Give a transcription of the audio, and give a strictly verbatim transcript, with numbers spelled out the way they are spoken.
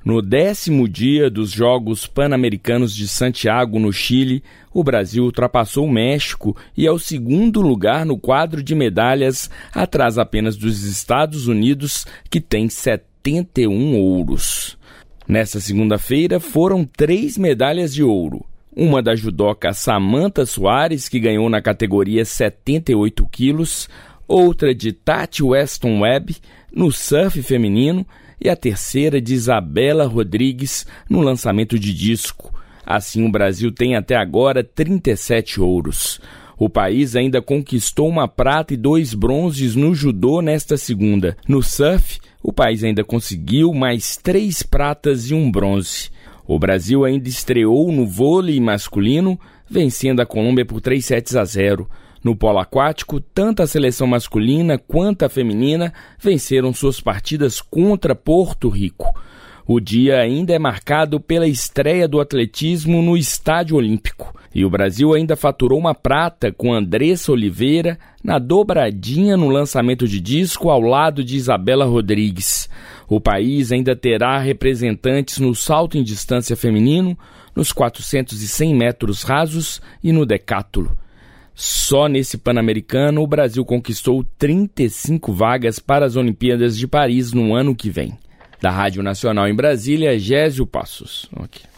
No décimo dia dos Jogos Pan-Americanos de Santiago, no Chile, o Brasil ultrapassou o México e é o segundo lugar no quadro de medalhas, atrás apenas dos Estados Unidos, que tem setenta e um ouros. Nesta segunda-feira foram três medalhas de ouro. Uma da judoca Samantha Soares, que ganhou na categoria setenta e oito quilos, outra de Tati Weston Webb, no surf feminino, e a terceira de Isabela Rodrigues, no lançamento de disco. Assim, o Brasil tem até agora trinta e sete ouros. O país ainda conquistou uma prata e dois bronzes no judô nesta segunda. No surf, o país ainda conseguiu mais três pratas e um bronze. O Brasil ainda estreou no vôlei masculino, vencendo a Colômbia por três sets a zero. No polo aquático, tanto a seleção masculina quanto a feminina venceram suas partidas contra Porto Rico. O dia ainda é marcado pela estreia do atletismo no Estádio Olímpico. E o Brasil ainda faturou uma prata com Andressa Oliveira na dobradinha no lançamento de disco ao lado de Isabela Rodrigues. O país ainda terá representantes no salto em distância feminino, nos quatrocentos e cem metros rasos e no decátulo. Só nesse Pan-Americano, o Brasil conquistou trinta e cinco vagas para as Olimpíadas de Paris no ano que vem. Da Rádio Nacional em Brasília, Gésio Passos. Okay.